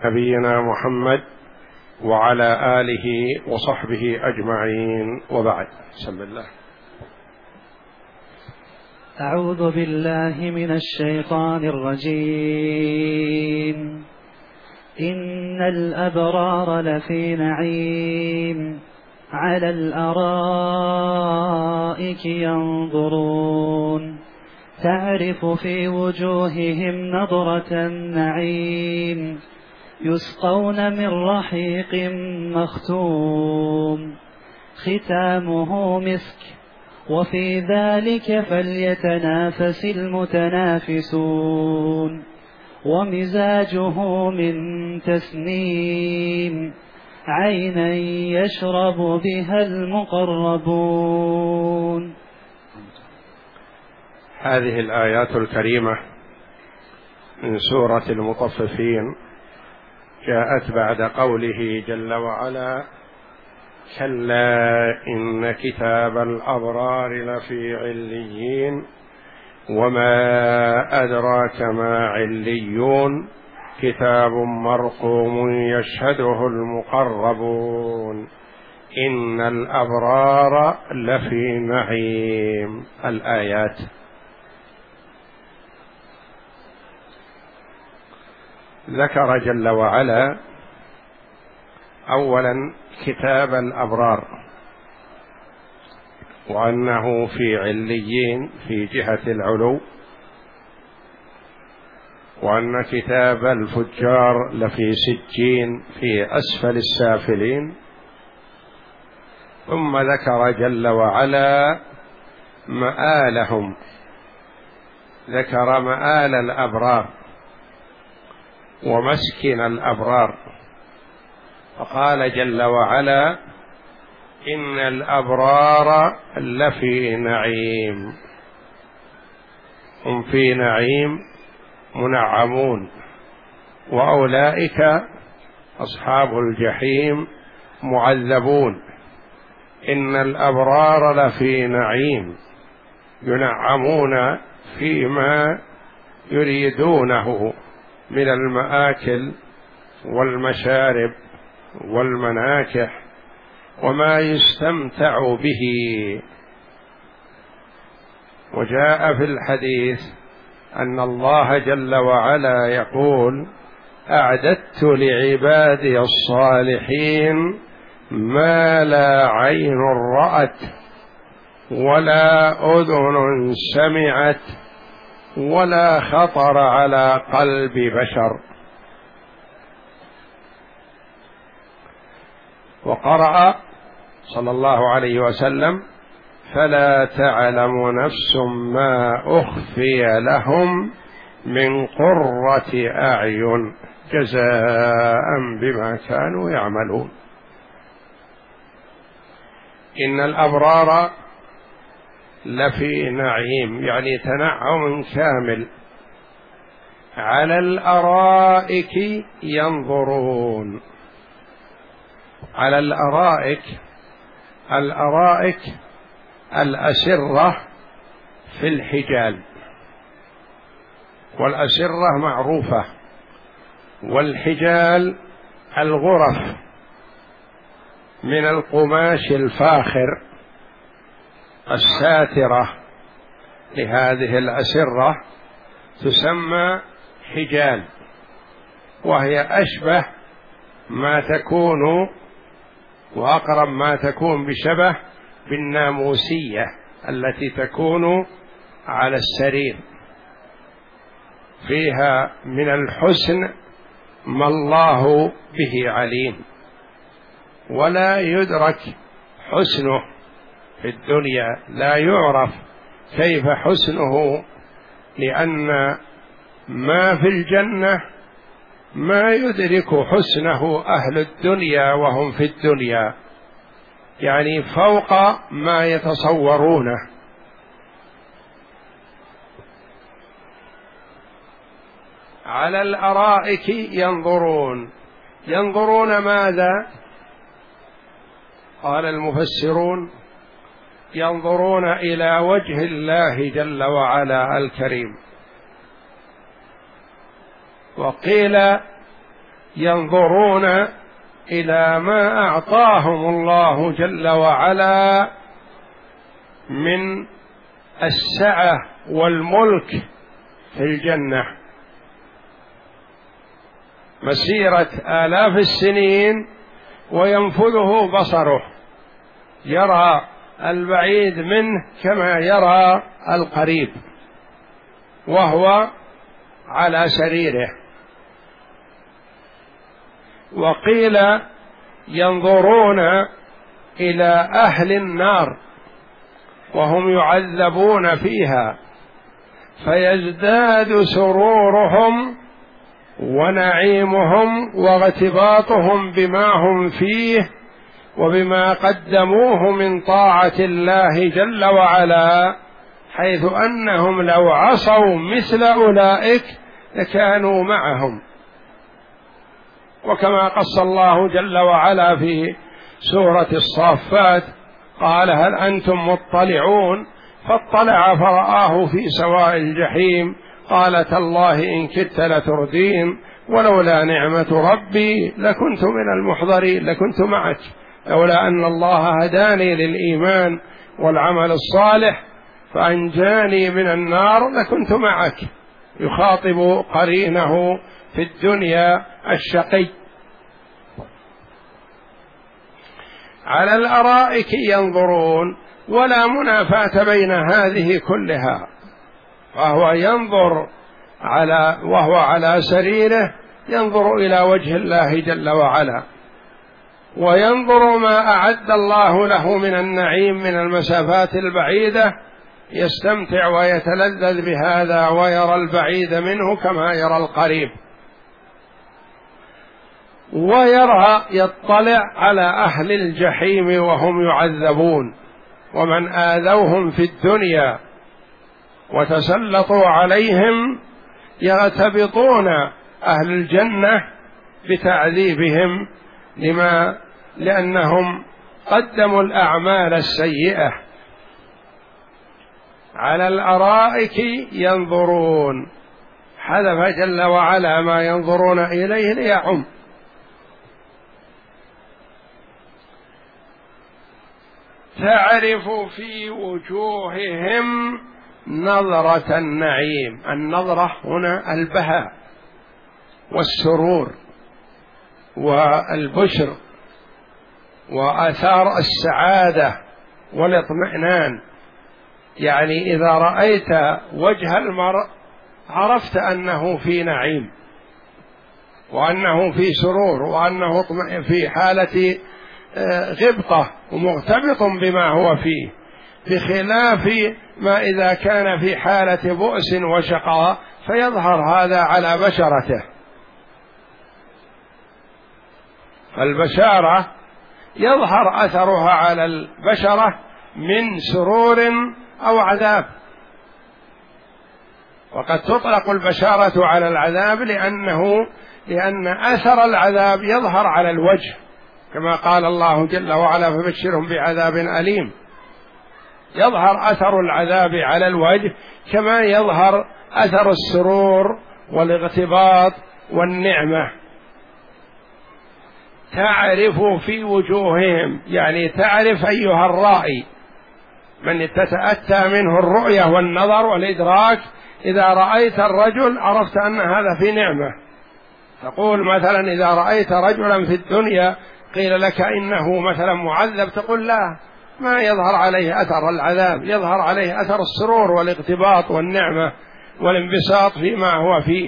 نبينا محمد وعلى آله وصحبه أجمعين، وبعد. بسم الله. أعوذ بالله من الشيطان الرجيم. إن الأبرار لفي نعيم على الأرائك ينظرون تعرف في وجوههم نضرة النعيم يسقون من رحيق مختوم ختامه مسك وفي ذلك فليتنافس المتنافسون ومزاجه من تسنيم عينا يشرب بها المقربون. هذه الآيات الكريمة من سورة المطففين جاءت بعد قوله جل وعلا: كلا إن كتاب الأبرار لفي عليين وما أدراك ما عليون كتاب مرقوم يشهده المقربون إن الأبرار لفي نعيم. الآيات. ذكر جل وعلا أولا كتاب الأبرار، وأنه في عليين في جهة العلو، وأن كتاب الفجار لفي سجين في أسفل السافلين. ثم ذكر جل وعلا مآلهم، ذكر مآل الأبرار ومسكن الأبرار، فقال جل وعلا: إن الأبرار لفي نعيم، هم في نعيم منعمون، وأولئك أصحاب الجحيم معذبون. إن الأبرار لفي نعيم ينعمون فيما يريدونه من المآكل والمشارب والمناكح وما يستمتع به. وجاء في الحديث أن الله جل وعلا يقول: أعددت لعبادي الصالحين ما لا عين رأت ولا أذن سمعت ولا خطر على قلب بشر. وقرأ صلى الله عليه وسلم: فلا تعلم نفس ما أخفي لهم من قرة أعين جزاء بما كانوا يعملون. إن الأبرار لفي نعيم، يعني تنعم كامل، على الأرائك ينظرون. على الأرائك، الأرائك الأسرة في الحجال، والأسرة معروفة، والحجال الغرف من القماش الفاخر الساترة لهذه الأسرة تسمى حجال، وهي أشبه ما تكون وأقرب ما تكون بشبه بالناموسية التي تكون على السرير، فيها من الحسن ما الله به عليم، ولا يدرك حسنه في الدنيا، لا يعرف كيف حسنه، لأن ما في الجنة ما يدرك حسنه أهل الدنيا وهم في الدنيا، يعني فوق ما يتصورونه. على الأرائك ينظرون. ينظرون ماذا؟ قال المفسرون: ينظرون إلى وجه الله جل وعلا الكريم. وقيل ينظرون إلى ما أعطاهم الله جل وعلا من السعة والملك في الجنة، مسيرة آلاف السنين وينفذه بصره، يرى البعيد منه كما يرى القريب وهو على سريره. وقيل ينظرون إلى أهل النار وهم يعذبون فيها فيزداد سرورهم ونعيمهم واغتباطهم بما هم فيه وبما قدموه من طاعة الله جل وعلا، حيث أنهم لو عصوا مثل أولئك لكانوا معهم. وكما قص الله جل وعلا في سورة الصافات قال هل أنتم مطلعون، فاطلع فرآه في سواء الجحيم قال تالله إن كدت لتردين ولولا نعمة ربي لكنت من المحضرين، لكنت معك، لولا أن الله هداني للإيمان والعمل الصالح فأنجاني من النار لكنت معك. يخاطب قرينه في الدنيا الشقي. على الأرائك ينظرون، ولا منافاة بين هذه كلها، وهو ينظر وهو على سريره ينظر إلى وجه الله جل وعلا، وينظر ما أعد الله له من النعيم من المسافات البعيدة، يستمتع ويتلذذ بهذا ويرى البعيد منه كما يرى القريب. يطلع على أهل الجحيم وهم يعذبون ومن آذوهم في الدنيا وتسلطوا عليهم، يغتبطون أهل الجنة بتعذيبهم لأنهم قدموا الأعمال السيئة. على الأرائك ينظرون، حذف جل وعلا ما ينظرون إليه ليعم. تعرف في وجوههم نظرة النعيم. النظرة هنا البهاء والسرور والبشر وآثار السعادة والاطمئنان، يعني إذا رأيت وجه المرء عرفت أنه في نعيم وأنه في سرور وأنه في حالة غبطة ومغتبط بما هو فيه، بخلاف ما إذا كان في حالة بؤس وشقاء فيظهر هذا على بشرته. فالبشارة يظهر أثرها على البشرة من سرور أو عذاب، وقد تطلق البشارة على العذاب لأن أثر العذاب يظهر على الوجه، كما قال الله جل وعلا فبشرهم بعذاب أليم. يظهر أثر العذاب على الوجه كما يظهر أثر السرور والاغتباط والنعمة. تعرف في وجوههم، يعني تعرف أيها الرائي من تتأتى منه الرؤية والنظر والإدراك، إذا رأيت الرجل عرفت أن هذا في نعمة. تقول مثلا إذا رأيت رجلا في الدنيا قيل لك إنه مثلا معذب، تقول لا، ما يظهر عليه أثر العذاب، يظهر عليه أثر السرور والاغتباط والنعمة والانبساط فيما هو فيه.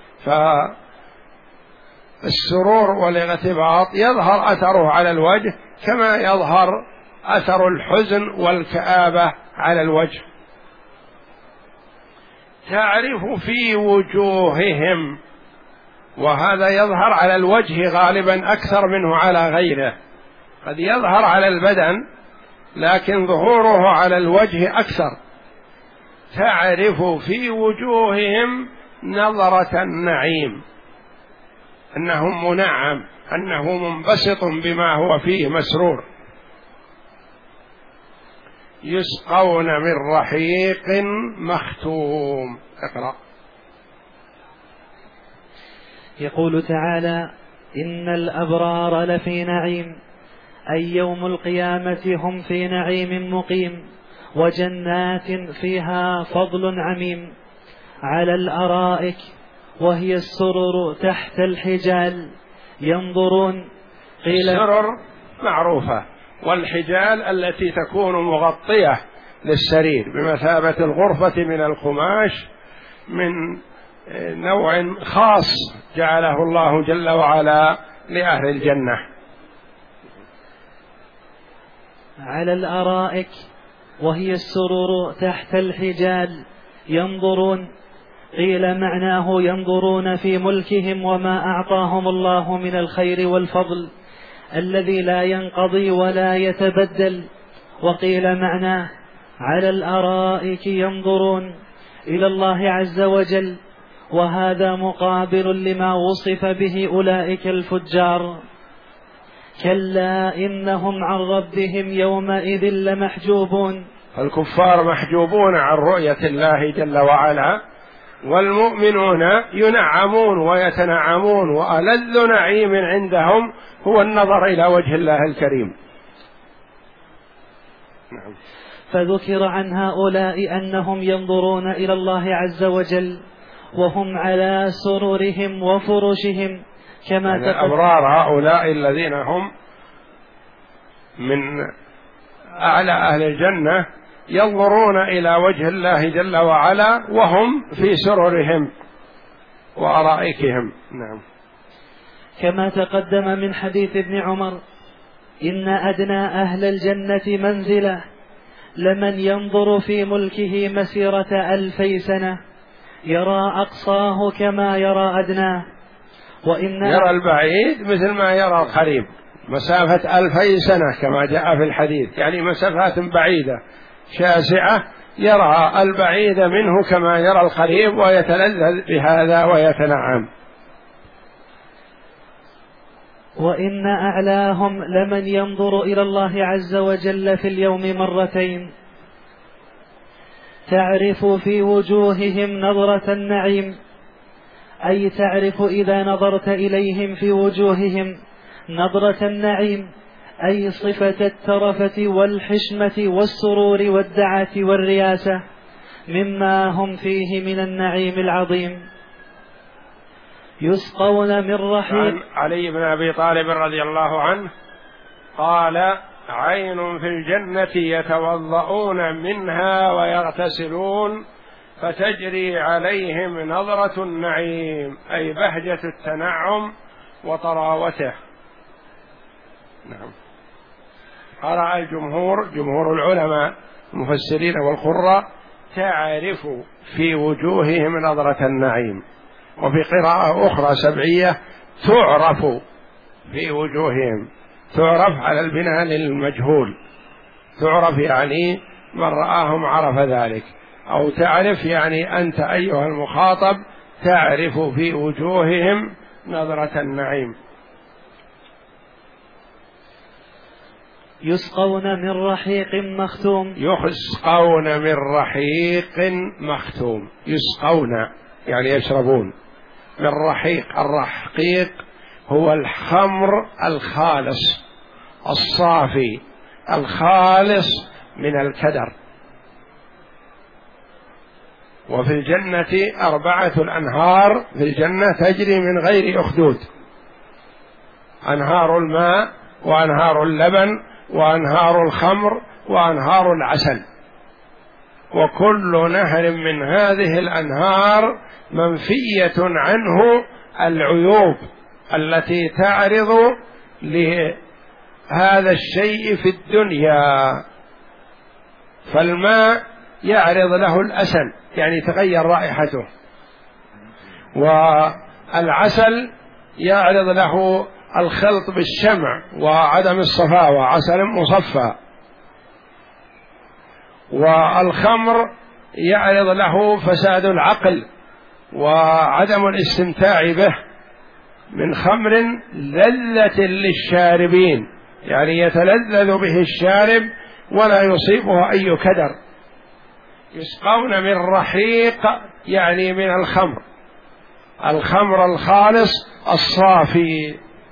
فالسرور والاغتباط يظهر أثره على الوجه كما يظهر أثر الحزن والكآبة على الوجه. تعرف في وجوههم، وهذا يظهر على الوجه غالبا أكثر منه على غيره، قد يظهر على البدن لكن ظهوره على الوجه أكثر. تعرف في وجوههم نظرة النعيم، أنه منعم، أنه منبسط بما هو فيه مسرور. يسقون من رحيق مختوم. اقرأ. يقول تعالى إن الأبرار لفي نعيم، أي يوم القيامة هم في نعيم مقيم، وجنات فيها فضل عميم، على الأرائك وهي السرر تحت الحجال ينظرون. قيل السرر معروفة، والحجال التي تكون مغطية للسرير بمثابة الغرفة من القماش من نوع خاص جعله الله جل وعلا لأهل الجنة. على الأرائك وهي السرر تحت الحجال ينظرون، قيل معناه ينظرون في ملكهم وما أعطاهم الله من الخير والفضل الذي لا ينقضي ولا يتبدل. وقيل معناه على الأرائك ينظرون إلى الله عز وجل، وهذا مقابل لما وصف به أولئك الفجار. كلا إنهم عن ربهم يومئذ لمحجوبون. الكفار محجوبون عن رؤية الله جل وعلا، والمؤمنون ينعمون ويتنعمون، وألذ نعيم عندهم هو النظر إلى وجه الله الكريم. نعم. فذكر عن هؤلاء أنهم ينظرون إلى الله عز وجل وهم على سررهم وفرشهم كما يعني الأبرار هؤلاء الذين هم من أعلى أهل الجنة ينظرون إلى وجه الله جل وعلا وهم في سررهم وأرائكهم. نعم. كما تقدم من حديث ابن عمر: إن أدنى أهل الجنة منزلة لمن ينظر في ملكه مسيرة 2000 سنة يرى أقصاه كما يرى أدناه، وإن يرى البعيد مثل ما يرى القريب، مسافة 2000 سنة كما جاء في الحديث، يعني مسافات بعيدة شاسعة يرى البعيد منه كما يرى القريب ويتلذذ بهذا ويتنعم. وإن أعلاهم لمن ينظر إلى الله عز وجل في اليوم مرتين تعرف في وجوههم نظرة النعيم، أي تعرف إذا نظرت إليهم في وجوههم نظرة النعيم، أي صفة الترفة والحشمة والسرور والدعة والرياسة مما هم فيه من النعيم العظيم. يسقون من رحيق. عن علي بن أبي طالب رضي الله عنه قال: عين في الجنة يتوضؤون منها ويغتسلون فتجري عليهم نظرة النعيم، أي بهجة التنعم وطراوته. نعم. قرأ الجمهور، جمهور العلماء المفسرين والقراء: تعرف في وجوههم نظرة النعيم، وفي قراءة أخرى سبعية: تعرف في وجوههم، تعرف على البناء للمجهول، تعرف يعني من رآهم عرف ذلك، أو تعرف يعني أنت أيها المخاطب تعرف في وجوههم نظرة النعيم. يسقون من رحيق مختوم. يسقون من رحيق مختوم، يسقون يعني يشربون من رحيق. الرحيق هو الخمر الخالص الصافي الخالص من الكدر. وفي الجنة 4 الأنهار في الجنة تجري من غير أخدود: أنهار الماء، وأنهار اللبن، وأنهار الخمر، وأنهار العسل. وكل نهر من هذه الأنهار منفية عنه العيوب التي تعرض لهذا الشيء في الدنيا. فالماء يعرض له الأسل يعني تغير رائحته، والعسل يعرض له الخلط بالشمع وعدم الصفاوة، عسل مصفى. والخمر يعرض له فساد العقل وعدم الاستمتاع به، من خمر لذة للشاربين يعني يتلذذ به الشارب ولا يصيبه أي كدر. يسقون من رحيق يعني من الخمر، الخمر الخالص الصافي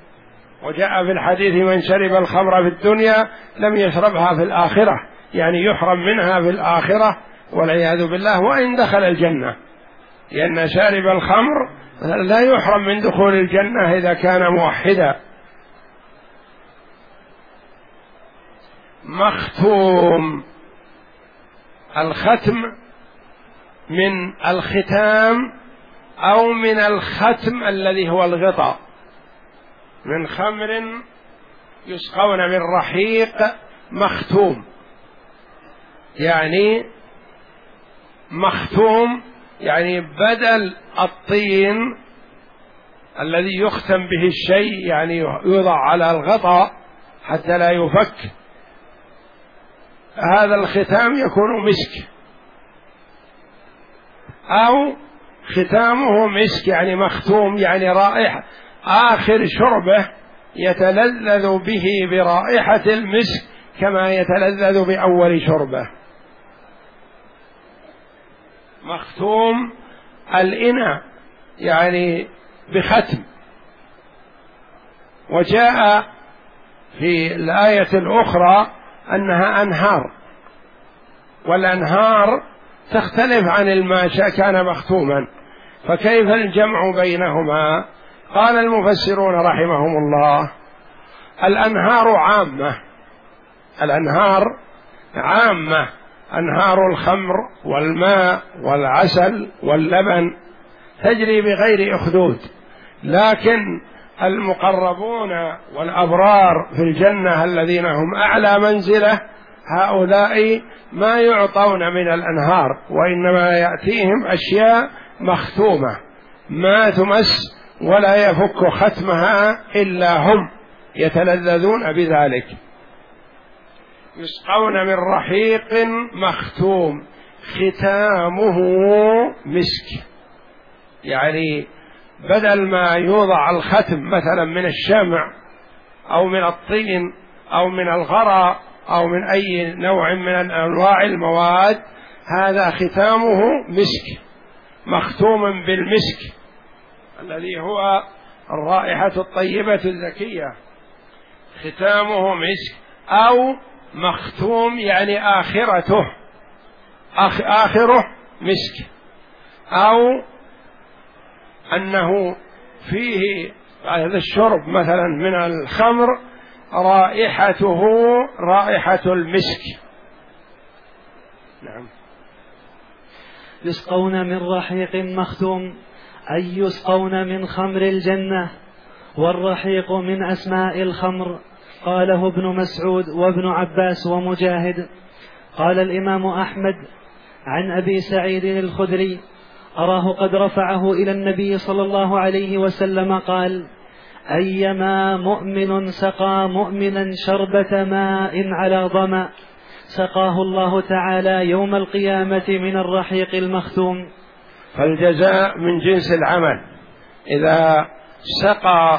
وجاء في الحديث من شرب الخمر في الدنيا لم يشربها في الآخرة، يعني يحرم منها في الآخرة والعياذ بالله وإن دخل الجنة، لأن شارب الخمر لا يحرم من دخول الجنة إذا كان موحدا. مختوم، الختم من الختام أو من الختم الذي هو الغطاء، من خمر يسقون من رحيق مختوم، يعني مختوم يعني بدل الطين الذي يختم به الشيء، يعني يوضع على الغطاء حتى لا يفك، هذا الختام يكون مسك، أو ختامه مسك يعني مختوم يعني رائحة، آخر شربه يتلذذ به برائحة المسك كما يتلذذ بأول شربه. مختوم الإناء يعني بختم. وجاء في الآية الأخرى أنها أنهار، والأنهار تختلف عن الماء كان مختوما، فكيف الجمع بينهما؟ قال المفسرون رحمهم الله الأنهار عامة، الأنهار عامة، أنهار الخمر والماء والعسل واللبن تجري بغير أخدود، لكن المقربون والأبرار في الجنة الذين هم أعلى منزلة هؤلاء ما يعطون من الأنهار، وإنما يأتيهم أشياء مختومة ما تمس ولا يفك ختمها إلا هم يتلذذون بذلك. يسقون من رحيق مختوم ختامه مسك، يعني بدل ما يوضع الختم مثلا من الشمع أو من الطين أو من الغراء أو من أي نوع من أنواع المواد، هذا ختامه مسك مختوم بالمسك الذي هو الرائحة الطيبة الزكية، ختامه مسك، أو مختوم يعني آخره مسك، أو أنه فيه هذا الشرب مثلا من الخمر رائحته رائحة المسك. نعم. يسقون من رحيق مختوم أي يسقون من خمر الجنة، والرحيق من أسماء الخمر، قاله ابن مسعود وابن عباس ومجاهد. قال الإمام أحمد عن أبي سعيد الخدري أراه قد رفعه إلى النبي صلى الله عليه وسلم قال: أيما مؤمن سقى مؤمنا شربة ماء على ظمأ سقاه الله تعالى يوم القيامة من الرحيق المختوم. فالجزاء من جنس العمل، إذا سقى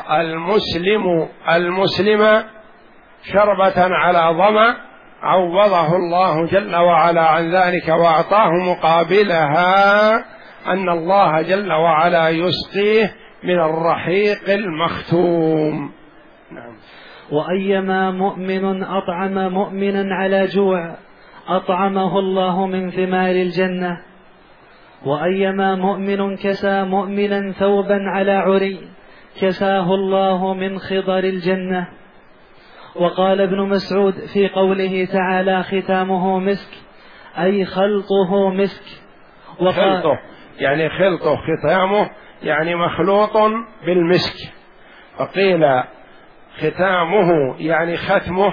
المسلم شربة على ظمأ عوضه الله جل وعلا عن ذلك وأعطاه مقابلها أن الله جل وعلا يسقيه من الرحيق المختوم. نعم. وأيما مؤمن أطعم مؤمنا على جوع أطعمه الله من ثمار الجنة، وأيما مؤمن كسى مؤمنا ثوبا على عري كساه الله من خضر الجنة. وقال ابن مسعود في قوله تعالى ختامه مسك أي خلطه مسك، خلطه يعني خلطه، ختامه يعني مخلوط بالمسك، وقيل ختامه يعني ختمه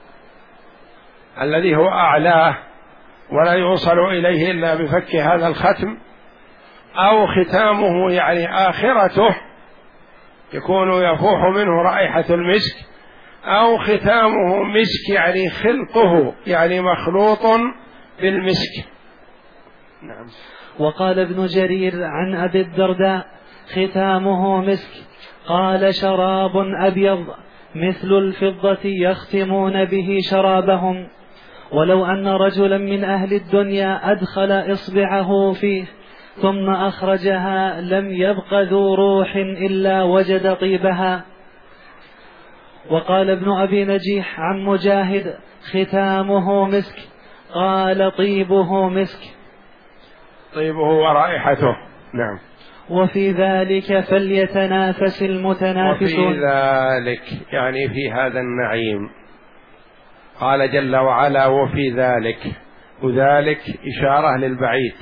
الذي هو أعلاه ولا يوصل إليه إلا بفك هذا الختم، أو ختامه يعني آخرته يكون يفوح منه رائحة المسك، أو ختامه مسك يعني خلطه يعني مخلوط بالمسك. نعم. وقال ابن جرير عن أبي الدرداء ختامه مسك، قال شراب أبيض مثل الفضة يختمون به شرابهم، ولو أن رجلا من أهل الدنيا أدخل إصبعه فيه ثم أخرجها لم يبق ذو روح إلا وجد طيبها. وقال ابن أبي نجيح عن مجاهد: ختامه مسك، قال طيبه مسك. طيبه ورائحته. نعم. وفي ذلك فليتنافس المتنافسون. وفي ذلك يعني في هذا النعيم، قال جل وعلا: وفي ذلك، وذلك إشارة للبعيد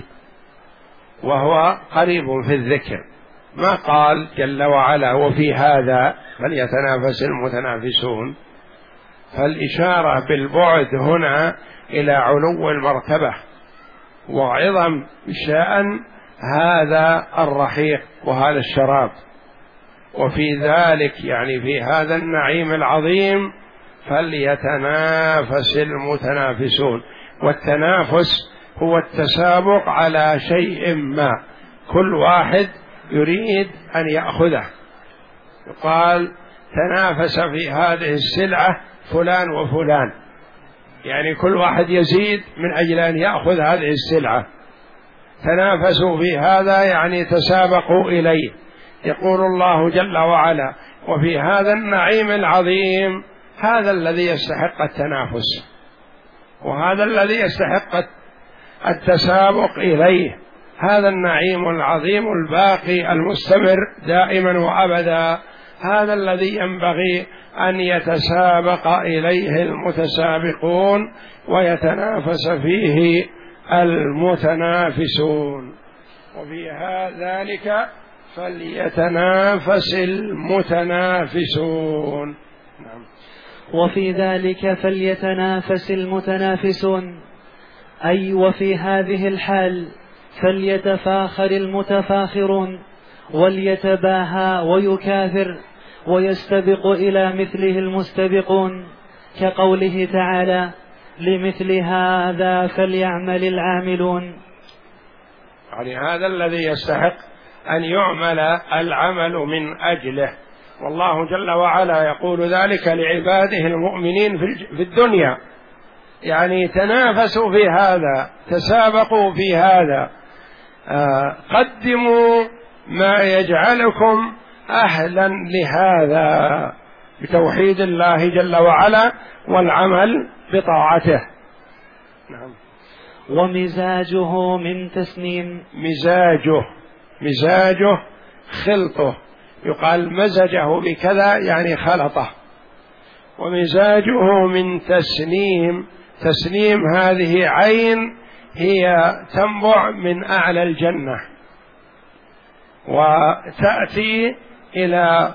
وهو قريب في الذكر، ما قال جل وعلا وفي هذا فليتنافس المتنافسون، فالإشارة بالبعد هنا إلى علو المرتبة وعظم شأن هذا الرحيق وهذا الشراب. وفي ذلك يعني في هذا النعيم العظيم فليتنافس المتنافسون. والتنافس هو التسابق على شيء ما، كل واحد يريد أن يأخذه. يقال تنافس في هذه السلعة فلان وفلان، يعني كل واحد يزيد من أجل أن يأخذ هذه السلعة. تنافسوا في هذا يعني تسابقوا إليه. يقول الله جل وعلا: وفي هذا النعيم العظيم، هذا الذي يستحق التنافس، وهذا الذي يستحق التسابق إليه، هذا النعيم العظيم الباقي المستمر دائما وأبدا، هذا الذي ينبغي أن يتسابق إليه المتسابقون ويتنافس فيه المتنافسون. وفي ذلك فليتنافس المتنافسون. نعم. وفي ذلك فليتنافس المتنافسون، أي وفي هذه الحال فليتفاخر المتفاخرون، وليتباهى ويكاثر ويستبق إلى مثله المستبقون، كقوله تعالى: لمثل هذا فليعمل العاملون. يعني هذا الذي يستحق أن يعمل العمل من أجله، والله جل وعلا يقول ذلك لعباده المؤمنين في الدنيا، يعني تنافسوا في هذا، تسابقوا في هذا، قدموا ما يجعلكم أهلا لهذا بتوحيد الله جل وعلا والعمل بطاعته. نعم. ومزاجه من تسنيم. مزاجه خلطه، يقال مزجه بكذا يعني خلطه. ومزاجه من تسنيم. تسنيم هذه عين هي تنبع من أعلى الجنة وتأتي إلى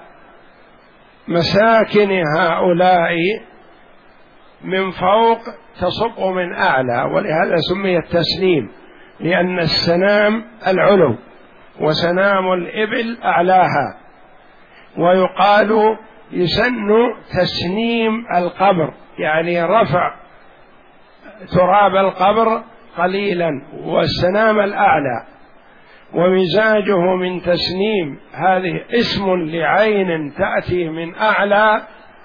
مساكن هؤلاء من فوق، تصب من أعلى، ولهذا سمي التسنيم، لأن السنام العلو وسنام الإبل أعلاها. ويقال يسن تسنيم القبر، يعني رفع تراب القبر قليلا، والسنام الأعلى. ومزاجه من تسنيم هذه اسم لعين تأتي من أعلى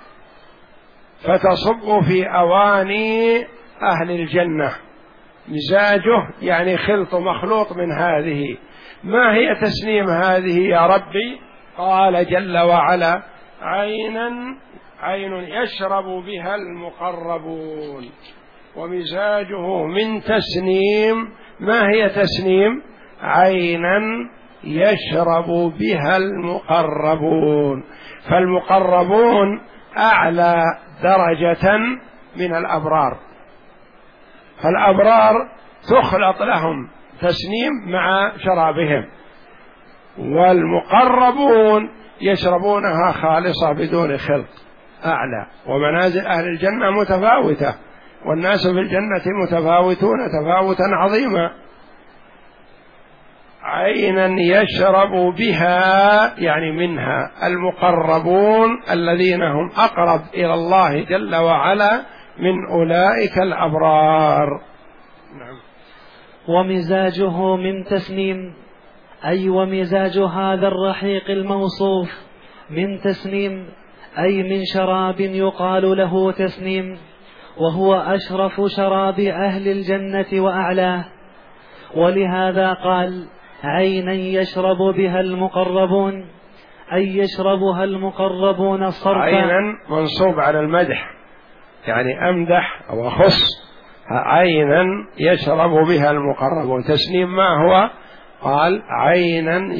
فتصب في أواني أهل الجنة. مزاجه يعني خلط مخلوط من هذه. ما هي تسنيم هذه يا ربي؟ قال جل وعلا: عين يشرب بها المقربون. ومزاجه من تسنيم. ما هي تسنيم؟ عينا يشرب بها المقربون. فالمقربون أعلى درجة من الأبرار، فالأبرار تخلط لهم تسنيم مع شرابهم، والمقربون يشربونها خالصة بدون خلط، أعلى. ومنازل أهل الجنة متفاوتة، والناس في الجنة متفاوتون تفاوتا عظيما. عينا يشرب بها يعني منها المقربون الذين هم أقرب إلى الله جل وعلا من أولئك الأبرار. نعم. ومزاجه من تسنيم، أي ومزاج هذا الرحيق الموصوف من تسنيم، أي من شراب يقال له تسنيم، وهو أشرف شراب أهل الجنة وأعلاه. ولهذا قال: عينا يشرب بها المقربون، أي يشربها المقربون صرفا. عينا منصوب على المدح، يعني أمدح أو أخص، عينا يشرب بها المقربون. تسليم ما هو؟ قال عينا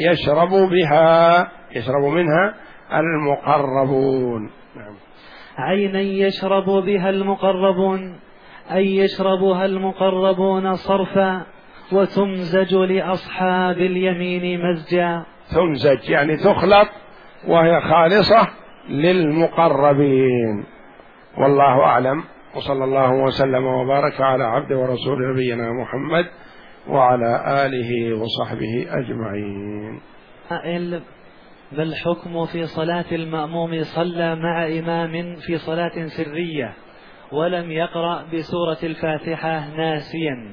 يشرب منها المقربون. نعم. عينا يشرب بها المقربون أي يشربها المقربون صرفا، وتمزج لأصحاب اليمين مزجا. تمزج يعني تخلط وهي خالصة للمقربين. والله أعلم، وصلى الله وسلم وبارك على عبد ورسول نبينا محمد وعلى آله وصحبه أجمعين. ما الحكم في صلاة المأموم صلى مع إمام في صلاة سرية ولم يقرأ بسورة الفاتحة ناسيا؟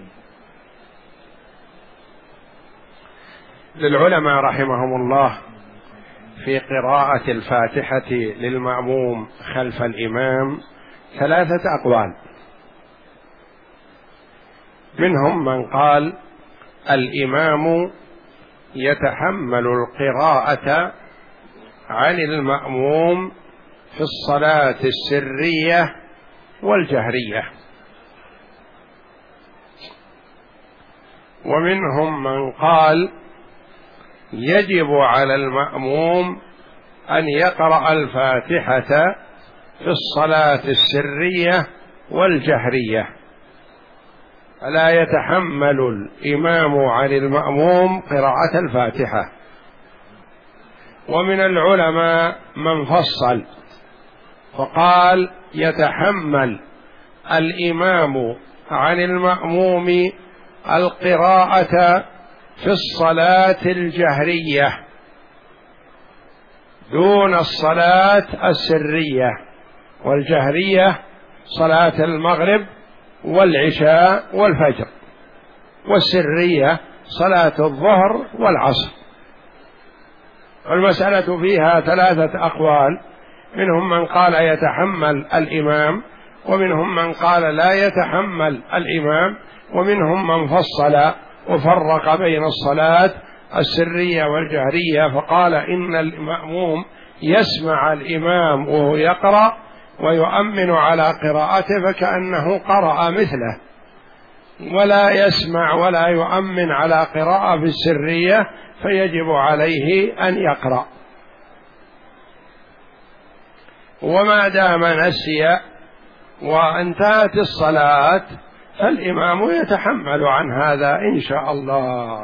للعلماء رحمهم الله في قراءة الفاتحة للمأموم خلف الإمام 3 أقوال. منهم من قال الإمام يتحمل القراءة عن المأموم في الصلاة السرية والجهرية، ومنهم من قال يجب على المأموم أن يقرأ الفاتحة في الصلاة السرية والجهرية، فلا يتحمل الإمام عن المأموم قراءة الفاتحة. ومن العلماء من فصل فقال يتحمل الإمام عن المأموم القراءة في الصلاة الجهرية دون الصلاة السرية، والجهرية صلاة المغرب والعشاء والفجر، والسرية صلاة الظهر والعصر. والمسألة فيها 3 أقوال، منهم من قال يتحمل الإمام، ومنهم من قال لا يتحمل الإمام، ومنهم من فصل وفرق بين الصلاة السرية والجهرية فقال إن المأموم يسمع الإمام وهو يقرأ ويؤمن على قراءته فكأنه قرأ مثله، ولا يسمع ولا يؤمن على قراءة في السرية فيجب عليه أن يقرأ. وما دام نسي وانتهت الصلاة فالإمام يتحمل عن هذا إن شاء الله.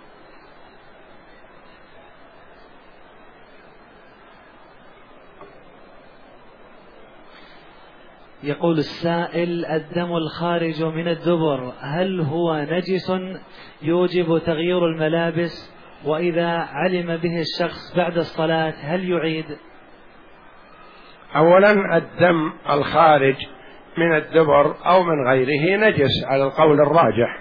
يقول السائل: الدم الخارج من الدبر هل هو نجس يوجب تغيير الملابس؟ وإذا علم به الشخص بعد الصلاة هل يعيد؟ أولا الدم الخارج من الدبر أو من غيره نجس على القول الراجح،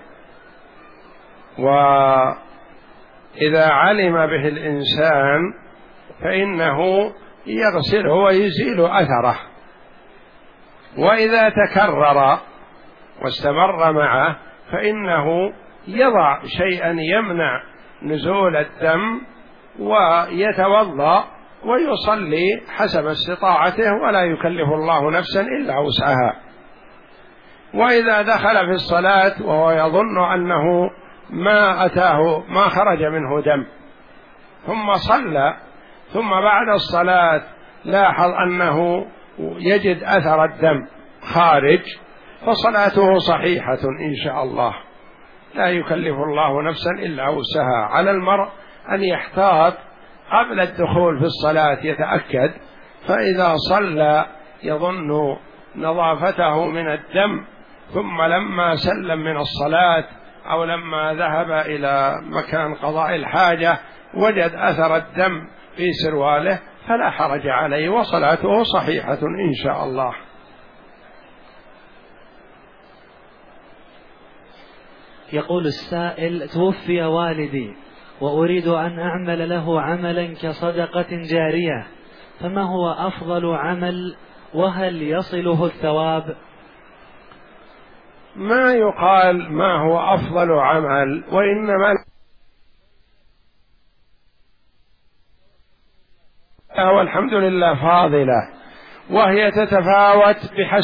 وإذا علم به الإنسان فإنه يغسله ويزيل أثره، وإذا تكرر واستمر معه فإنه يضع شيئا يمنع نزول الدم ويتوضأ ويصلي حسب استطاعته، ولا يكلف الله نفسا إلا وسعها. وإذا دخل في الصلاة وهو يظن أنه ما خرج منه دم ثم صلى، ثم بعد الصلاة لاحظ أنه يجد أثر الدم خارج، فصلاته صحيحة إن شاء الله، لا يكلف الله نفسا إلا وسعها. على المرء أن يحتاط قبل الدخول في الصلاة، يتأكد، فإذا صلى يظن نظافته من الدم ثم لما سلم من الصلاة أو لما ذهب إلى مكان قضاء الحاجة وجد أثر الدم في سرواله فلا حرج عليه وصلاته صحيحة إن شاء الله. يقول السائل: توفي والدي وأريد أن أعمل له عملا كصدقة جارية، فما هو أفضل عمل وهل يصله الثواب؟ ما يقال ما هو أفضل عمل، وإنما المسألة والحمد لله فاضلة، وهي تتفاوت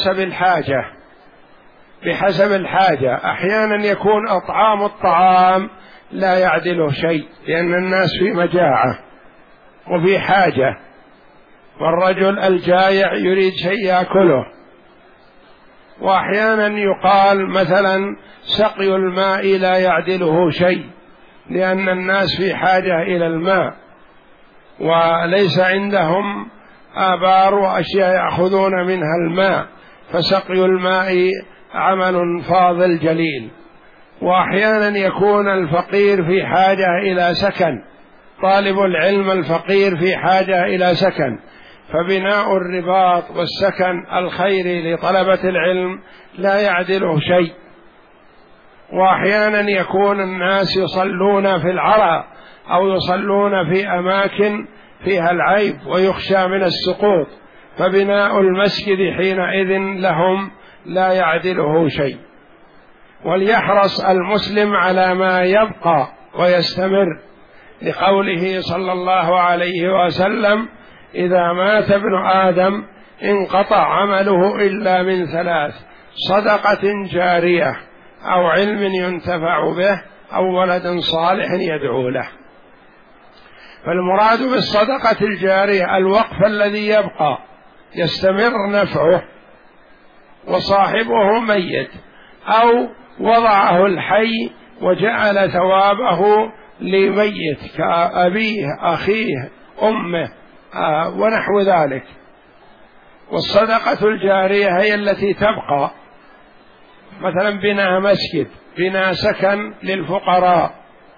بحسب الحاجة. أحيانا يكون إطعام الطعام لا يعدله شيء، لأن الناس في مجاعة وفي حاجة، والرجل الجائع يريد شيء يأكله. وأحيانا يقال مثلا سقي الماء لا يعدله شيء، لأن الناس في حاجة إلى الماء وليس عندهم آبار وأشياء يأخذون منها الماء، فسقي الماء عمل فاضل جليل. وأحيانا يكون الفقير في حاجة إلى سكن، طالب العلم الفقير في حاجة إلى سكن، فبناء الرباط والسكن الخيري لطلبة العلم لا يعدله شيء. وأحيانا يكون الناس يصلون في العرى أو يصلون في أماكن فيها العيب ويخشى من السقوط، فبناء المسجد حينئذ لهم لا يعدله شيء. وليحرص المسلم على ما يبقى ويستمر، لقوله صلى الله عليه وسلم: إذا مات ابن آدم انقطع عمله إلا من ثلاث: صدقة جارية، أو علم ينتفع به، أو ولد صالح يدعو له. فالمراد بالصدقة الجارية الوقف الذي يبقى يستمر نفعه وصاحبه ميت، أو وضعه الحي وجعل ثوابه لميت كأبيه أخيه أمه ونحو ذلك. والصدقة الجارية هي التي تبقى، مثلا بناء مسجد، بناء سكن للفقراء،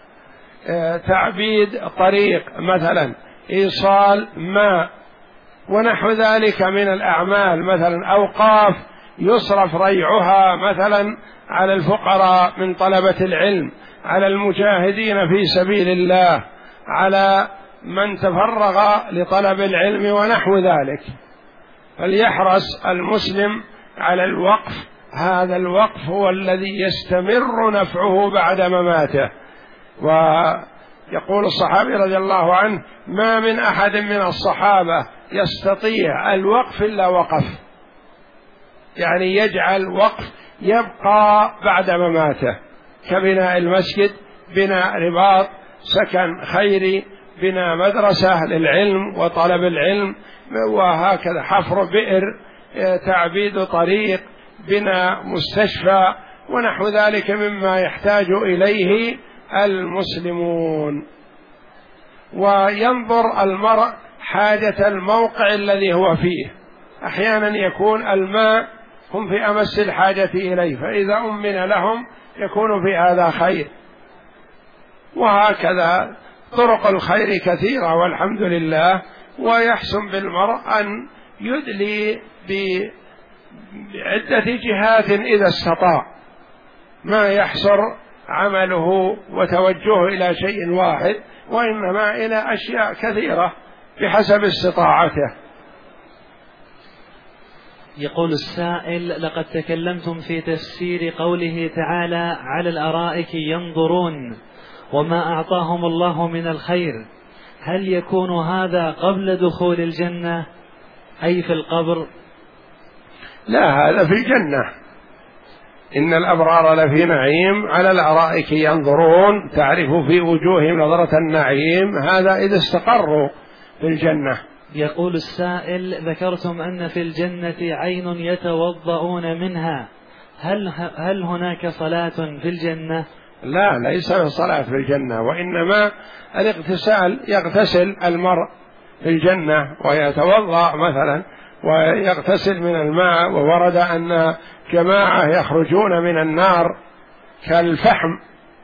تعبيد طريق، مثلا إيصال ماء ونحو ذلك من الأعمال، مثلا أوقاف يصرف ريعها مثلا على الفقراء من طلبة العلم، على المجاهدين في سبيل الله، على من تفرغ لطلب العلم ونحو ذلك. فليحرص المسلم على الوقف، هذا الوقف هو الذي يستمر نفعه بعد مماته. ويقول الصحابي رضي الله عنه: ما من أحد من الصحابة يستطيع الوقف إلا وقف، يعني يجعل وقف يبقى بعد مماته، كبناء المسجد، بناء رباط، سكن خيري، بناء مدرسة للعلم وطلب العلم، وهكذا حفر بئر، تعبيد طريق، بناء مستشفى ونحو ذلك مما يحتاج إليه المسلمون. وينظر المرء حاجة الموقع الذي هو فيه، أحيانا يكون الماء هم في أمس الحاجة إليه، فإذا أمن لهم يكون في هذا خير. وهكذا طرق الخير كثيرة والحمد لله. ويحسن بالمرء أن يدلي بعدة جهات إذا استطاع، ما يحصر عمله وتوجهه إلى شيء واحد، وإنما إلى أشياء كثيرة بحسب استطاعته. يقول السائل: لقد تكلمتم في تفسير قوله تعالى: على الأرائك ينظرون وما أعطاهم الله من الخير، هل يكون هذا قبل دخول الجنة أي في القبر؟ لا، هذا في الجنة. إن الأبرار لفي نعيم على الأرائك ينظرون تعرف في وجوههم نظرة النعيم، هذا إذا استقروا في الجنة. يقول السائل: ذكرتم أن في الجنة عين يتوضؤون منها، هل هناك صلاة في الجنة؟ لا، ليس صلاة في الجنة، وإنما الاغتسال، يغتسل المرء في الجنة ويتوضأ مثلا ويغتسل من الماء. وورد أن جماعة يخرجون من النار كالفحم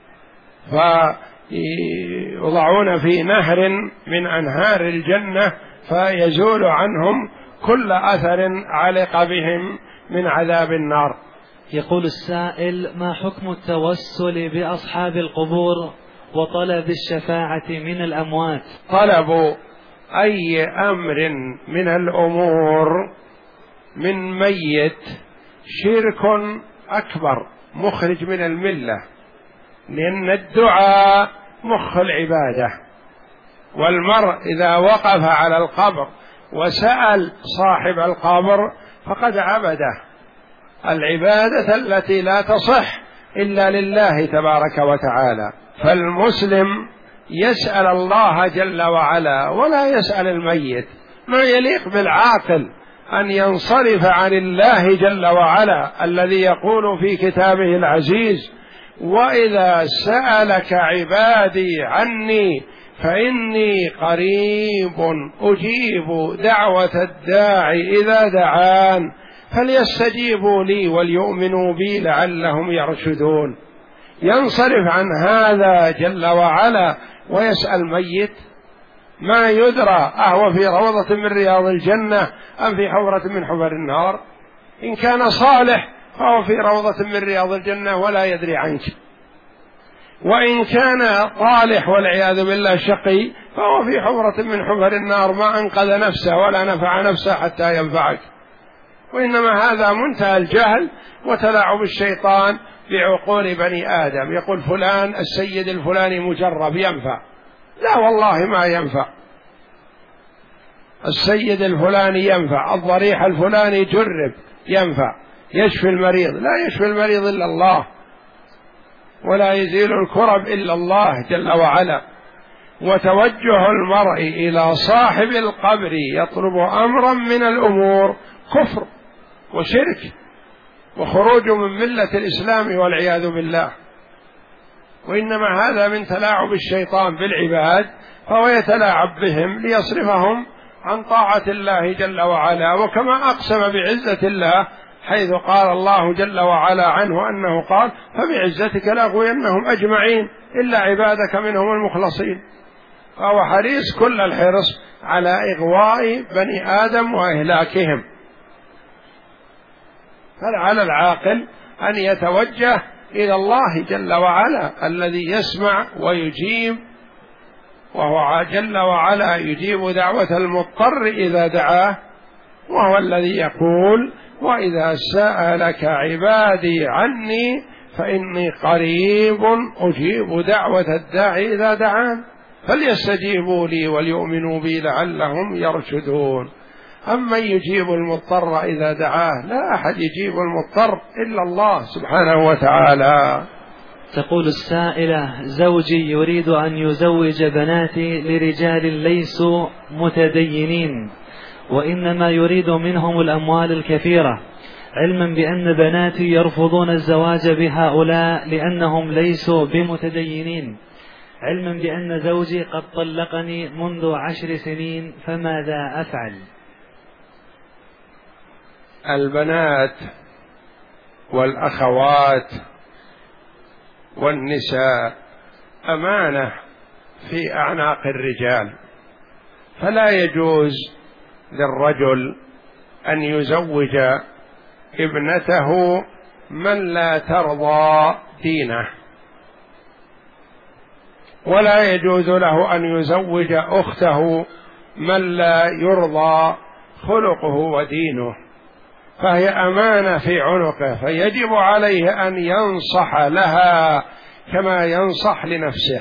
فيوضعون في نهر من أنهار الجنة فيزول عنهم كل أثر علق بهم من عذاب النار. يقول السائل: ما حكم التوسل بأصحاب القبور وطلب الشفاعة من الأموات؟ طلب أي أمر من الأمور من ميت شرك أكبر مخرج من الملة، لأن الدعاء مخ العبادة، والمرء إذا وقف على القبر وسأل صاحب القبر فقد عبده العبادة التي لا تصح إلا لله تبارك وتعالى. فالمسلم يسأل الله جل وعلا ولا يسأل الميت. ما يليق بالعاقل أن ينصرف عن الله جل وعلا الذي يقول في كتابه العزيز: وإذا سألك عبادي عني فإني قريب أجيب دعوة الداعي إذا دعان فليستجيبوا لي وليؤمنوا بي لعلهم يرشدون. ينصرف عن هذا جل وعلا ويسأل ميت؟ ما يدرى أهو في روضة من رياض الجنة أم في حفرة من حفر النار. إن كان صالح فهو في روضة من رياض الجنة ولا يدري عنك، وإن كان طالح والعياذ بالله شقي فهو في حفرة من حفر النار ما أنقذ نفسه ولا نفع نفسه حتى ينفعك. وإنما هذا منتهى الجهل وتلاعب الشيطان بعقول بني آدم. يقول فلان السيد الفلاني مجرب ينفع. لا والله ما ينفع. السيد الفلاني ينفع، الضريح الفلاني جرب ينفع، يشفي المريض. لا يشفي المريض إلا الله، ولا يزيل الكرب إلا الله جل وعلا. وتوجه المرء إلى صاحب القبر يطلب أمرا من الأمور كفر وشرك وخروج من ملة الإسلام والعياذ بالله. وإنما هذا من تلاعب الشيطان بالعباد، فهو يتلاعب بهم ليصرفهم عن طاعة الله جل وعلا. وكما أقسم بعزة الله حيث قال الله جل وعلا عنه أنه قال: فبعزتك لأغوينهم أجمعين إلا عبادك منهم المخلصين. فهو حريص كل الحرص على إغواء بني آدم وإهلاكهم. فعلى العاقل أن يتوجه إلى الله جل وعلا الذي يسمع ويجيب، وهو جل وعلا يجيب دعوة المضطر إذا دعاه، وهو الذي يقول: وإذا سألك عبادي عني فإني قريب أجيب دعوة الداعي إذا دعان فليستجيبوا لي وليؤمنوا بي لعلهم يرشدون. أمن يجيب المضطر إذا دعاه؟ لا أحد يجيب المضطر إلا الله سبحانه وتعالى. تقول السائلة: زوجي يريد أن يزوج بناتي لرجال ليسوا متدينين، وإنما يريد منهم الأموال الكثيرة، علما بأن بناتي يرفضون الزواج بهؤلاء لأنهم ليسوا بمتدينين، علما بأن زوجي قد طلقني منذ 10 سنين، فماذا أفعل؟ البنات والأخوات والنساء أمانة في أعناق الرجال، فلا يجوز للرجل أن يزوج ابنته من لا ترضى دينه، ولا يجوز له أن يزوج أخته من لا يرضى خلقه ودينه، فهي أمانة في عنقه، فيجب عليه أن ينصح لها كما ينصح لنفسه،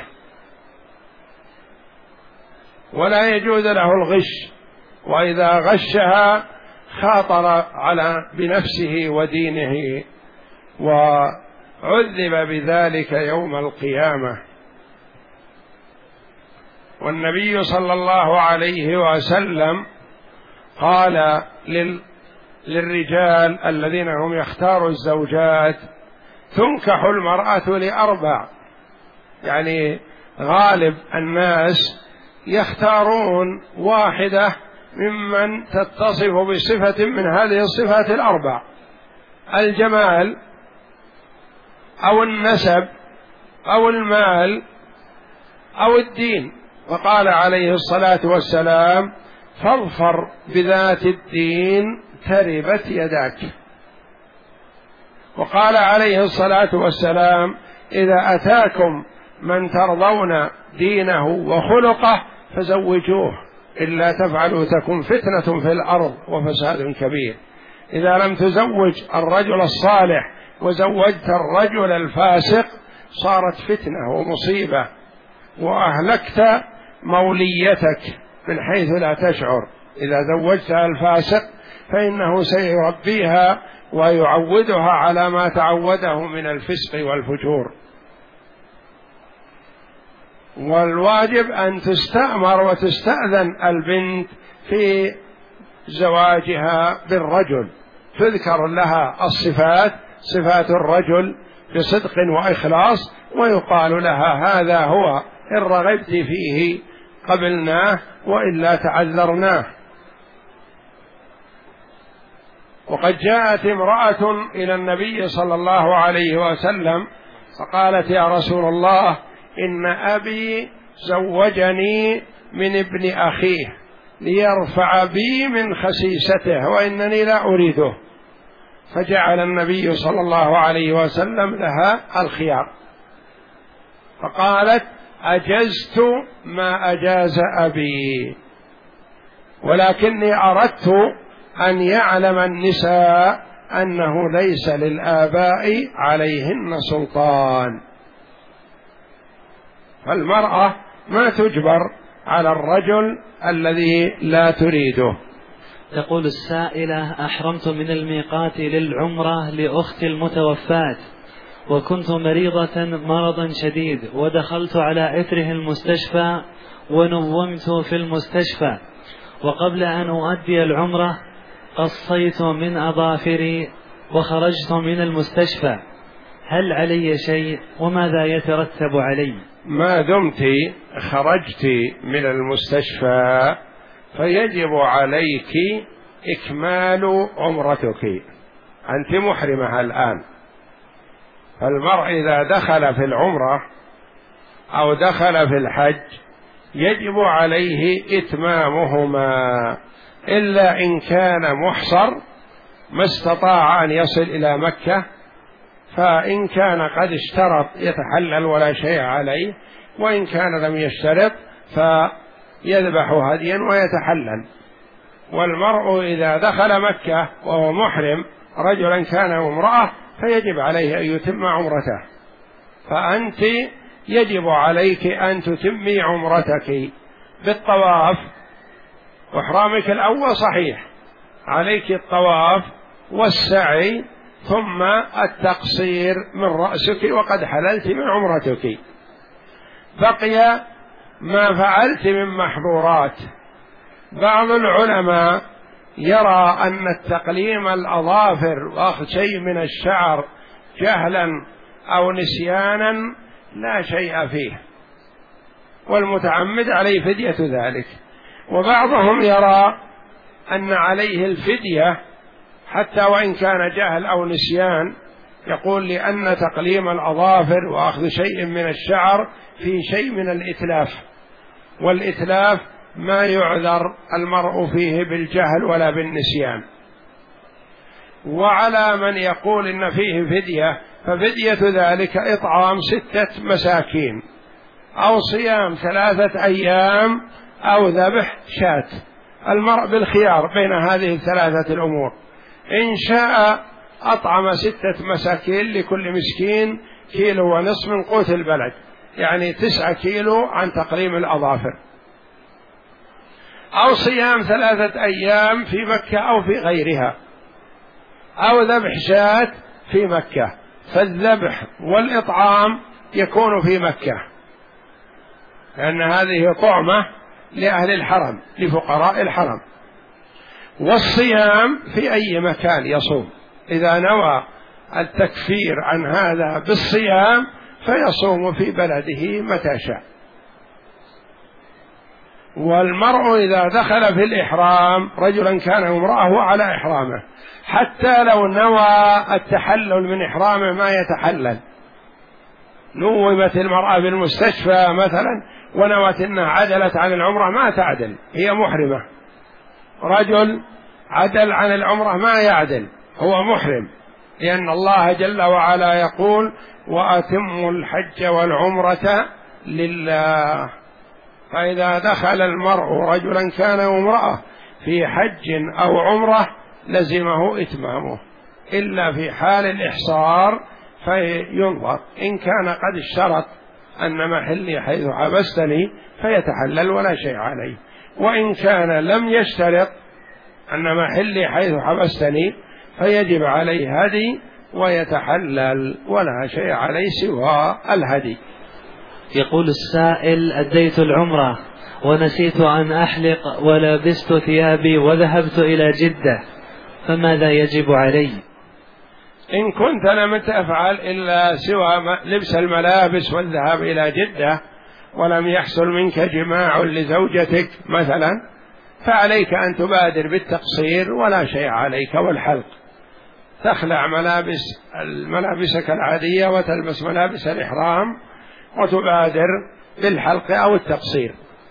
ولا يجوز له الغش، وإذا غشها خاطر بنفسه ودينه وعذب بذلك يوم القيامة. والنبي صلى الله عليه وسلم قال للرجال الذين هم يختاروا الزوجات: تنكح المرأة ل4، يعني غالب الناس يختارون واحدة ممن تتصف بصفة من هذه الصفات ال4: الجمال أو النسب أو المال أو الدين. وقال عليه الصلاة والسلام: فاظفر بذات الدين تربت يداك. وقال عليه الصلاة والسلام: إذا أتاكم من ترضون دينه وخلقه فزوجوه، إلا تفعلوا تكن فتنة في الأرض وفساد كبير. إذا لم تزوج الرجل الصالح وزوجت الرجل الفاسق صارت فتنة ومصيبة، وأهلكت موليتك من حيث لا تشعر. إذا زوجتها الفاسق فإنه سيربيها ويعودها على ما تعوده من الفسق والفجور. والواجب أن تستأمر وتستأذن البنت في زواجها بالرجل، تذكر لها الصفات، صفات الرجل بصدق وإخلاص، ويقال لها هذا هو، إن رغبت فيه قبلناه وإلا تعذرناه. وقد جاءت امرأة إلى النبي صلى الله عليه وسلم فقالت: يا رسول الله، إن أبي زوجني من ابن أخيه ليرفع بي من خسيسته وإنني لا أريده. فجعل النبي صلى الله عليه وسلم لها الخيار، فقالت: أجزت ما أجاز أبي، ولكني أردت أن يعلم النساء أنه ليس للآباء عليهن سلطان، فالمرأة ما تجبر على الرجل الذي لا تريده. تقول السائلة: أحرمت من الميقات للعمرة لأختي المتوفاة، وكنت مريضة مرضا شديد، ودخلت على إثره المستشفى ونومت في المستشفى، وقبل أن أؤدي العمرة قصيت من أظافري وخرجت من المستشفى، هل علي شيء وماذا يترتب علي؟ ما دمت خرجت من المستشفى فيجب عليك إكمال عمرتك، أنت محرمة الآن. فالمرء إذا دخل في العمرة أو دخل في الحج يجب عليه إتمامهما، إلا إن كان محصر ما استطاع أن يصل إلى مكة، فإن كان قد اشترط يتحلل ولا شيء عليه، وإن كان لم يشترط فيذبح هديا ويتحلل. والمرء إذا دخل مكة وهو محرم رجلا كان أو امرأة فيجب عليه أن يتم عمرته، فأنت يجب عليك أن تتمي عمرتك بالطواف، وإحرامك الأول صحيح، عليك الطواف والسعي ثم التقصير من رأسك وقد حللت من عمرتك. بقي ما فعلت من محظورات. بعض العلماء يرى أن التقليم الأظافر وأخذ شيء من الشعر جهلا أو نسيانا لا شيء فيه، والمتعمد عليه فدية ذلك. وبعضهم يرى أن عليه الفدية حتى وإن كان جهل أو نسيان، يقول لأن تقليم الأظافر وأخذ شيء من الشعر في شيء من الإتلاف، والإتلاف ما يعذر المرء فيه بالجهل ولا بالنسيان. وعلى من يقول إن فيه فدية، ففدية ذلك إطعام 6 مساكين أو صيام 3 أيام أو ذبح شاة. المرء بالخيار بين هذه ال3 الأمور، إن شاء أطعم 6 مساكين لكل مسكين 1.5 كيلو من قوت البلد، يعني 9 كيلو عن تقليم الأظافر، أو صيام 3 أيام في مكة أو في غيرها، أو ذبح شاة في مكة، فالذبح والإطعام يكون في مكة، لأن هذه طعمة لأهل الحرم لفقراء الحرم. والصيام في أي مكان يصوم، إذا نوى التكفير عن هذا بالصيام فيصوم في بلده متى شاء. والمرء إذا دخل في الإحرام رجلا كان أو امرأة هو على إحرامه، حتى لو نوى التحلل من إحرامه ما يتحلل. نومت المرأة بالمستشفى مثلا ونوت أنها عدلت عن العمرة ما تعدل، هي محرمة. رجل عدل عن العمرة ما يعدل، هو محرم، لأن الله جل وعلا يقول: وأتموا الحج والعمرة لله. فإذا دخل المرء رجلا كان أو امرأة في حج أو عمرة لزمه إتمامه، إلا في حال الإحصار فينظر، إن كان قد اشترط أن محلي حيث حبستني فيتحلل ولا شيء عليه. وإن كان لم يشترط أن محلي حيث حبستني فيجب عليه هدي ويتحلل ولا شيء عليه سوى الهدي. يقول السائل: أديت العمرة ونسيت أن أحلق ولبست ثيابي وذهبت إلى جدة، فماذا يجب علي؟ إن كنت لم تفعل إلا سوى لبس الملابس والذهاب إلى جدة ولم يحصل منك جماع لزوجتك مثلا، فعليك أن تبادر بالتقصير ولا شيء عليك، والحلق تخلع ملابسك العادية وتلبس ملابس الإحرام وتبادر بالحلق أو التقصير.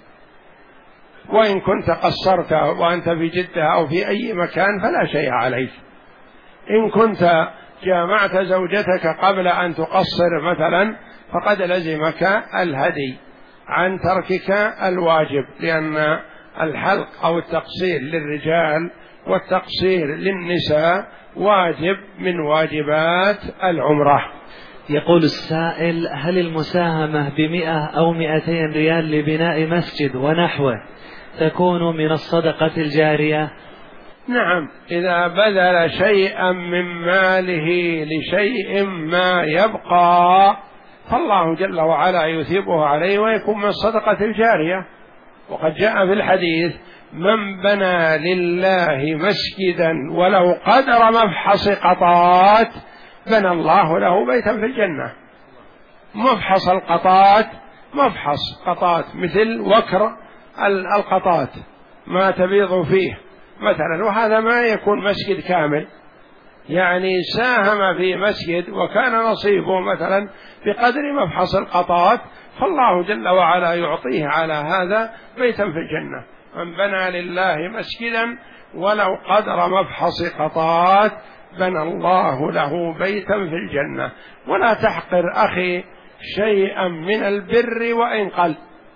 وإن كنت قصرت وأنت في جدة أو في أي مكان فلا شيء عليك. إن كنت جامعت زوجتك قبل أن تقصر مثلا فقد لزمك الهدي عن تركك الواجب، لأن الحلق أو التقصير للرجال والتقصير للنساء واجب من واجبات العمرة. يقول السائل: هل المساهمة ب100 أو 200 ريال لبناء مسجد ونحوه تكون من الصدقة الجارية؟ نعم، إذا بذل شيئا من ماله لشيء ما يبقى فالله جل وعلا يثيبه عليه ويكون من الصدقة الجارية. وقد جاء في الحديث: من بنى لله مسجدا ولو قدر مفحص قطات بنى الله له بيتا في الجنة. مفحص القطات، مفحص قطات مثل وكر القطات ما تبيض فيه مثلا، وهذا ما يكون مسجد كامل، يعني ساهم في مسجد وكان نصيبه مثلا بقدر مفحص القطات، فالله جل وعلا يعطيه على هذا بيتا في الجنة. من بنى لله مسجدا ولو قدر مفحص قطات بنى الله له بيتا في الجنة. ولا تحقر أخي شيئا من البر وإن قل،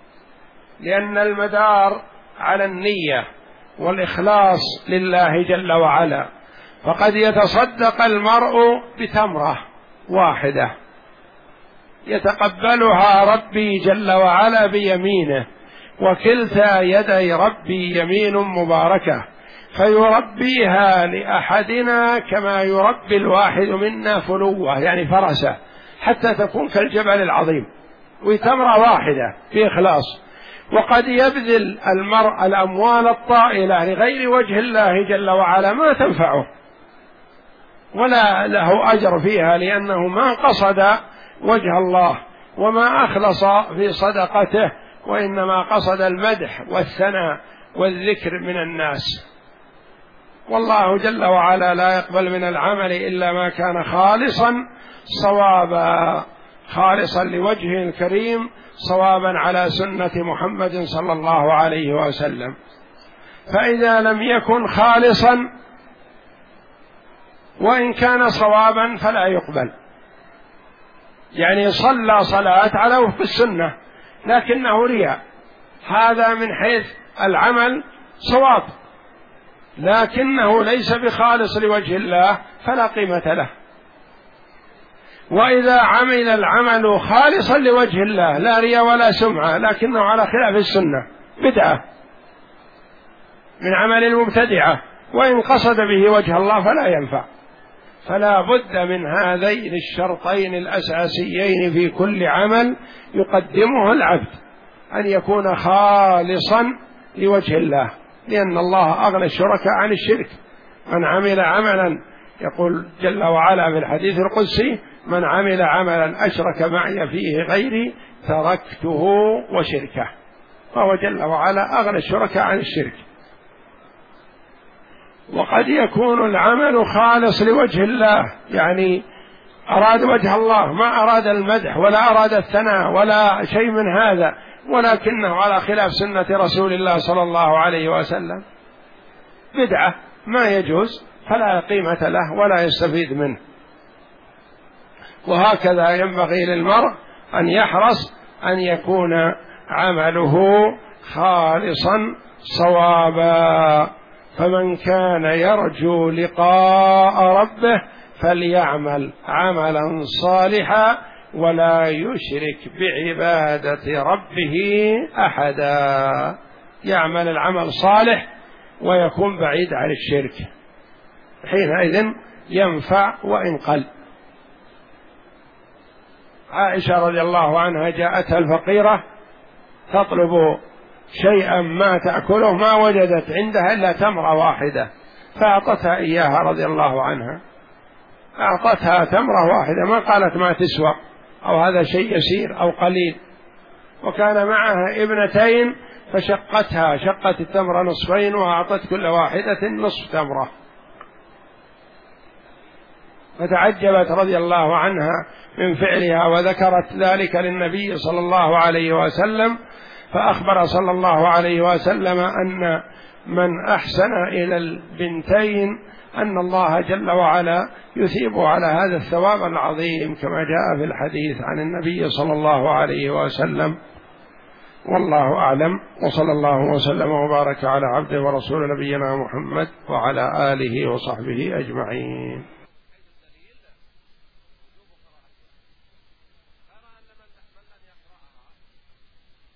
لأن المدار على النية والإخلاص لله جل وعلا. فقد يتصدق المرء بتمرة واحدة يتقبلها ربي جل وعلا بيمينه، وكلتا يدي ربي يمين مباركة، فيربيها لأحدنا كما يربي الواحد منا فلوة، يعني فرسة، حتى تكون كالجبل العظيم، وتمرة واحدة بإخلاص. وقد يبذل المرء الأموال الطائلة لغير وجه الله جل وعلا ما تنفعه ولا له أجر فيها، لأنه ما قصد وجه الله وما أخلص في صدقته، وإنما قصد المدح والثناء والذكر من الناس. والله جل وعلا لا يقبل من العمل إلا ما كان خالصا صوابا، خالصا لوجهه الكريم، صوابا على سنة محمد صلى الله عليه وسلم. فإذا لم يكن خالصا وإن كان صوابا فلا يقبل. يعني صلى صلاة على وفق السنة لكنه رياء، هذا من حيث العمل صواب، لكنه ليس بخالص لوجه الله فلا قيمة له. وإذا عمل العمل خالصا لوجه الله لا رياء ولا سمعة لكنه على خلاف السنة بدعة من عمل المبتدعة، وإن قصد به وجه الله فلا ينفع. فلا بد من هذين الشرطين الأساسيين في كل عمل يقدمه العبد، أن يكون خالصا لوجه الله، لأن الله أغنى الشركاء عن الشرك. من عمل عملا، يقول جل وعلا في الحديث القدسي: من عمل عملا أشرك معي فيه غيري تركته وشركه. فهو جل وعلا أغنى الشركاء عن الشرك. وقد يكون العمل خالص لوجه الله، يعني أراد وجه الله، ما أراد المدح ولا أراد الثناء ولا شيء من هذا، ولكنه على خلاف سنة رسول الله صلى الله عليه وسلم، بدعة ما يجوز، فلا قيمة له ولا يستفيد منه. وهكذا ينبغي للمرء أن يحرص أن يكون عمله خالصا صوابا. فمن كان يرجو لقاء ربه فليعمل عملا صالحا ولا يشرك بعبادة ربه أحدا، يعمل العمل صالح ويكون بعيد عن الشرك، حينئذ ينفع وإن قل. عائشة رضي الله عنها جاءتها الفقيرة تطلب شيئا ما تأكله، ما وجدت عندها إلا تمرة واحدة فأعطتها إياها رضي الله عنها، أعطتها تمرة واحدة، ما قالت ما تسوى أو هذا شيء يسير أو قليل. وكان معها ابنتين شقت التمرة نصفين وأعطت كل واحدة نصف تمرة، فتعجبت رضي الله عنها من فعلها وذكرت ذلك للنبي صلى الله عليه وسلم، فأخبر صلى الله عليه وسلم أن من أحسن إلى البنتين أن الله جل وعلا يثيبه على هذا الثواب العظيم كما جاء في الحديث عن النبي صلى الله عليه وسلم. والله أعلم، وصلى الله وسلم وبارك على عبده ورسول نبينا محمد وعلى آله وصحبه أجمعين.